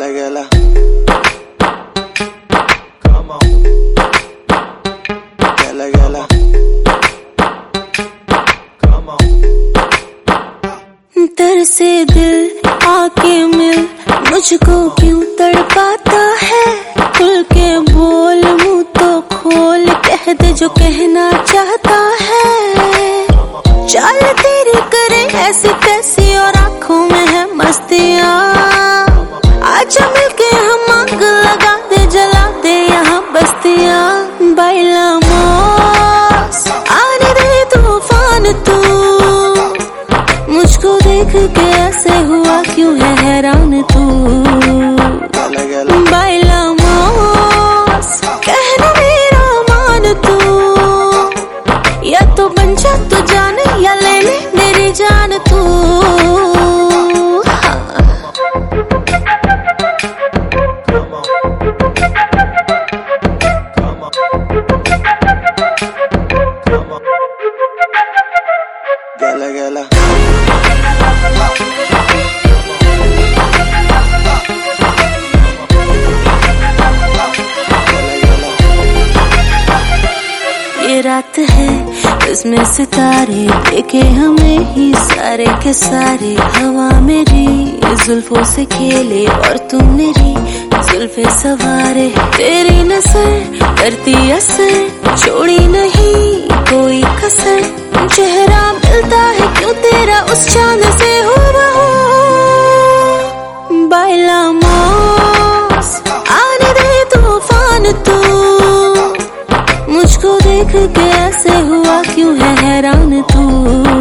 Gala. Come on. Gala. Come on. तरसे दिल आके मिल, मुझको क्यों तड़पाता है। खुल के बोल, मुंह तो खोल, कह दे जो कहना चाहता है। चाल तेरी करे ऐसी तैसी और आंखों में है मस्तियाँ। आजा मिलके हम आग लगा दे, जला दे यहाँ बस्तियाँ। बाइलामोस आने दे तूफान तू, मुझको देख के ऐसे हुआ क्यों है हैरान तू। बाइलामोस कहना मेरा मान तू, या तो बन जा तू जान या ले ले मेरी जान तू। Gala. ये रात है इसमें सितारे देखे हमें ही सारे के सारे। हवा मेरी जुल्फों से खेले और तू मेरी जुल्फे सवारे। तेरी नजर करती असर, छोड़ी नहीं कोई कसर। चेहरा मिलता है क्यों तेरा उस चांद से हो रहा। बाइलामोस आने दे तूफान तू, मुझको देख के ऐसे हुआ क्यों है हैरान तू।